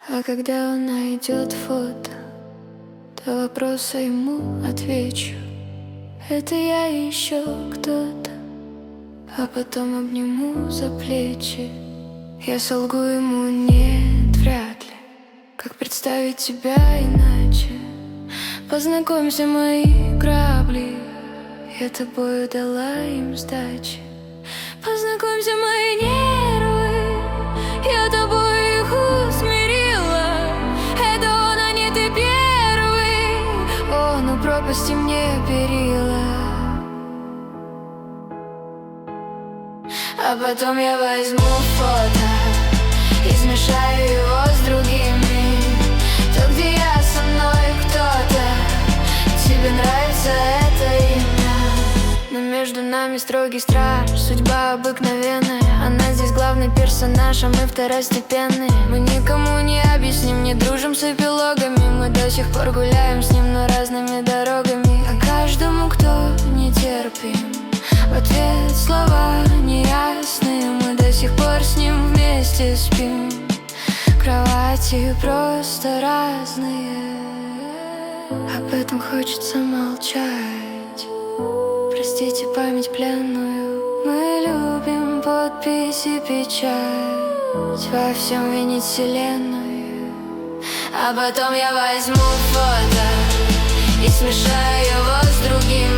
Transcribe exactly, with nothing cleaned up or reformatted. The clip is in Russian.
А когда он найдет фото, то вопроса ему отвечу: это я еще кто-то. А потом обниму за плечи. Я солгу ему: нет, вряд ли. Как представить тебя иначе? Познакомься, мои грабли, я тобою дала им сдачи. Познакомься, мои нервы, я тобой их усмирила. Это он, а не ты первый. Он у пропасти мне перила. А потом я возьму фото и смешаю его с другими. То, где я со мной кто-то. Тебе нравится это имя, но между нами строгий страж. Судьба обыкновенная, она здесь главный персонаж, а мы второстепенные. Мы никому не объясним, не дружим с эпилогами. Мы до сих пор гуляем с ним, но разными дорогами. А каждому, кто не терпим, в ответ слова неясные. Мы до сих пор с ним вместе спим. Кровати просто разные. Об этом хочется молчать. Простите память пленную. Мы любим подпись и печать, во всем винить вселенную. А потом я возьму фото и смешаю его с другим.